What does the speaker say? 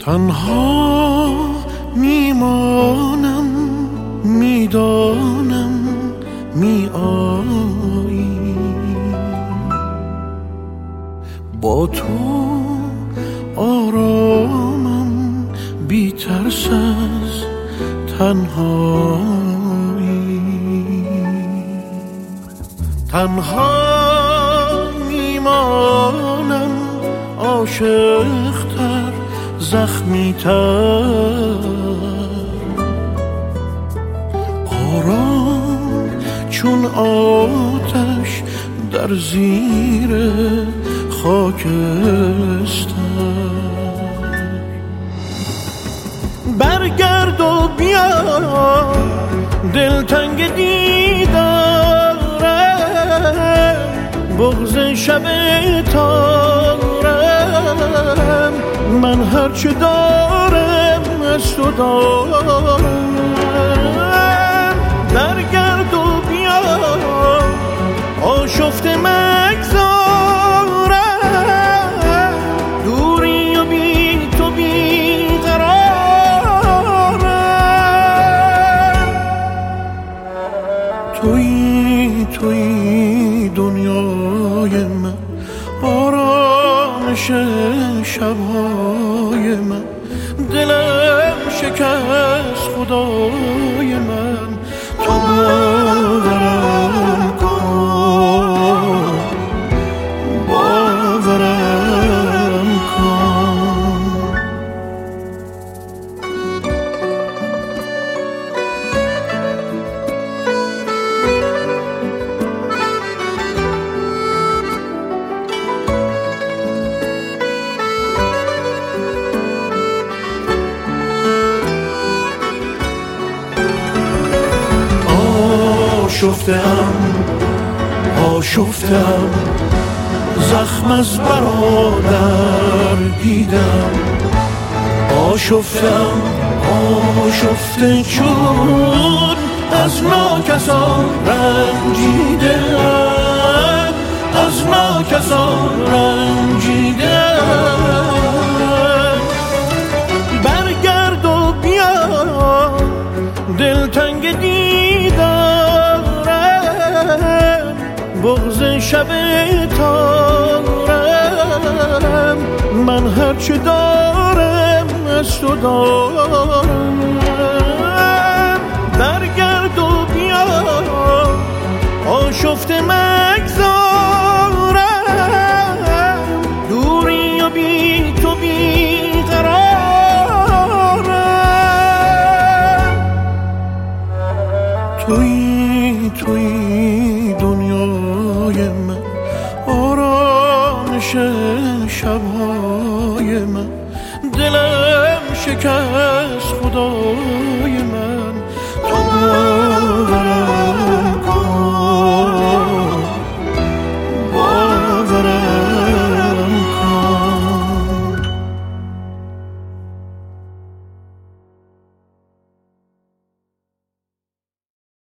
تنها میمانم، میدانم میآیی، با تو آرامم، بی ترس از تنهایی. تنها میمانم، عاشق‌تر، زخمی‌تر، آرام چون آتش در زیر خاکستر. برگرد و بیا، دلتنگ دیدارم، بغض شب تارم، من هرچه دارم از تو دارم. برگرد و بیا، آشفته مگذارم، دوری و بی تو بیقرارم. تویی دنیای من، آرامش شبهای من، دلم شکست خدای من. تو باورم کن، باورم کن. آشفتم، زخم از برادر دیدم. آشفته چون از ناکسان رنجیدم، از ناکسان رنجیدم. برگرد و بیا، دلتنگ دیدارم، بغض شب تارم، من هرچه دارم از تو دارم. برگرد و بیا، آشفته مگذارم، دوری و بی تو بیقرارم. تویی دنیای من، آرامش شبهای من، دلم شکست خدای من. تو باورم